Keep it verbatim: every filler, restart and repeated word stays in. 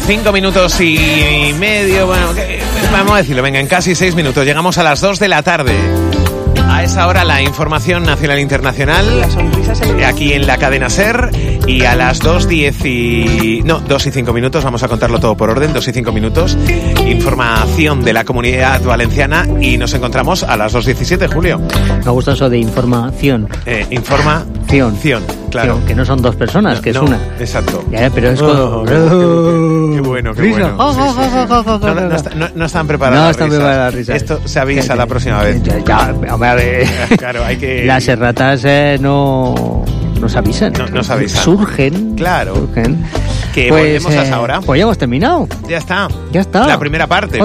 cinco minutos y medio, bueno, vamos a decirlo, venga, en casi seis minutos llegamos a las dos de la tarde. A esa hora la información nacional e internacional, aquí en la cadena SER, y a las dos diez y... no, dos y cinco minutos, vamos a contarlo todo por orden, dos y cinco minutos, información de la Comunidad Valenciana, y nos encontramos a las dos diecisiete, Julio. Me gusta eso de información. Eh, información, claro. Que no son dos personas, que no, es una. Exacto. Ya, pero es oh, como... qué, qué bueno, qué bueno. Sí, sí, sí. No, no, no, está, no, no están preparadas no están preparadas las risas. Esto se avisa la próxima vez. Ya, ya, hombre, a ver. Claro, hay que... Las erratas eh, no... nos avisan. No, nos avisan. Surgen. Claro. Surgen. Que pues, volvemos eh, a esa hora. Pues ya hemos terminado. Ya está. Ya está. La primera parte.